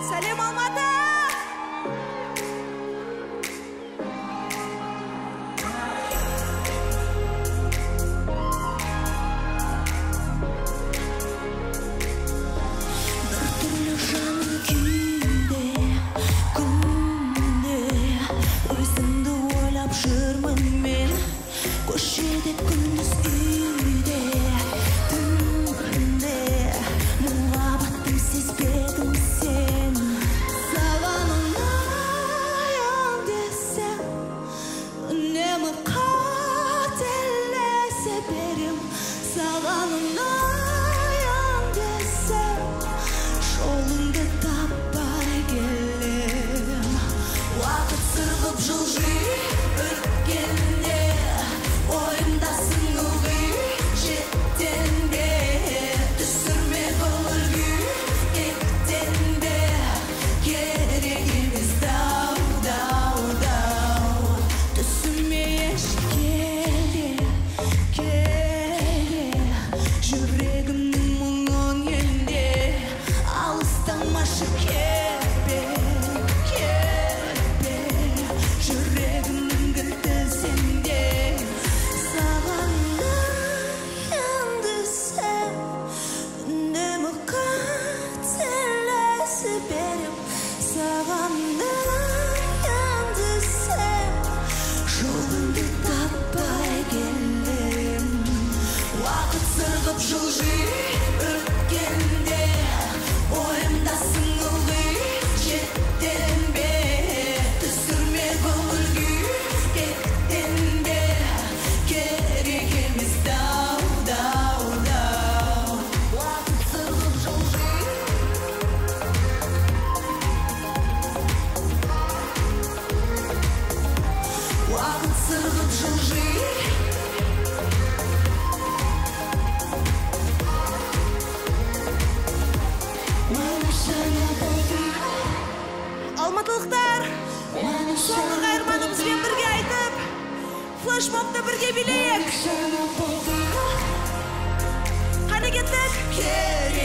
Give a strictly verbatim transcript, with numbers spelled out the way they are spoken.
Сәлем Алматы! Біртүрлі жаным күйде, күнде өзіңді ойлап жүрмін мен. Көшеде күндіз үйде, түнде мұхаббатым сезбедің сен. Саған ұнайын десем, үнемі қателесе берем. Саған ұнайын десем, жолыңды таппай келем. Уақыт сырғып жылжи өткенде, ойымдасың ылғи жеттенде. Түсірме көңіл күй еттенде, керек емес дау, дау, дау. Түсіме еш келе, келе, жүрегімнің мұңын елде. Алыстамашы кетпе, кетпе, жүрегімнің кілті сенде. Саған ұнайын десем, үнемі қателесе берем. Саған ұнайын десем, жолыңды таппай келем. Уақыт сырғып жылжи өткенде, ойымдасың ылғи жеттенбе. Түсірме көңіл күй еттенде, керек емес дау, дау, дау. Уақыт сырғып жылжи, уақыт сырғып жылжи. Алматылықтар, соңғы қайырманымызбен бірге айтып, флешмобты бірге билейік. Қане кеттік?